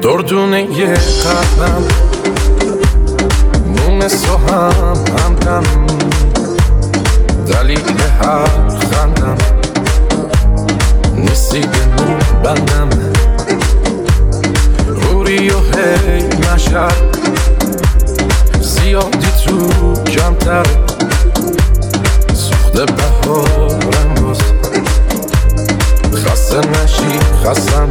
دردونه یه قلبم مونس و همدم دلیل هر خندم نیستی به نور بندم روری و هی نشد زیادی تو کمتر سوخته بهارم باز خسته نشی خستم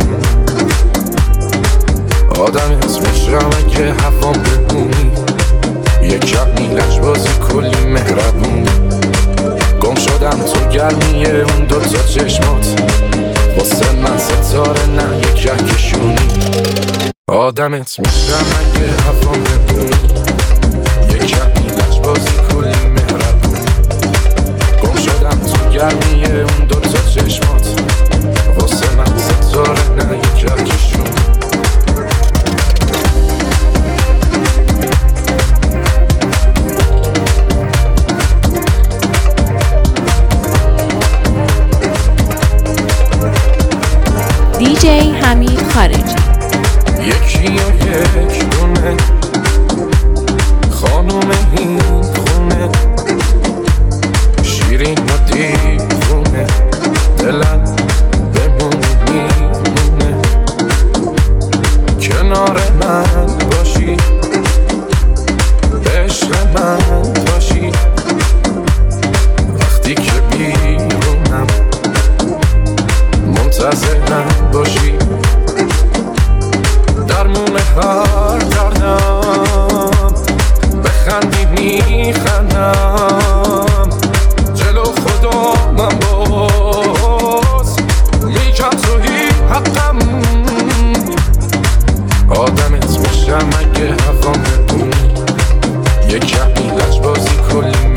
آدم اسمشم اگه هفام بمونی یه کمی لجبازی کلی مهربونی گم شدم تو گرمیه اون دوتا چشمات واسه من ستاره نه یه کهکشونی آدمت میشم اگه هفام بمونی یه کمی لجبازی کلی مهربونی گم شدم تو گرمیه اون دوتا چشمات واسه من ستاره نه یه کهکشونی DJ حمید خارجی یکی و یک دونه خانوم این خونه شیرین و دیوونه دلم بمونه میمونه کنار من باشی عشق من باشی وقتی که بیرونم منتظرم باشی درمون هر دردم بخندی میخندم جلو خدا من باز میگم توی حقم آدمت میشم اگه هفام بمونی یه کمی لجبازی کلی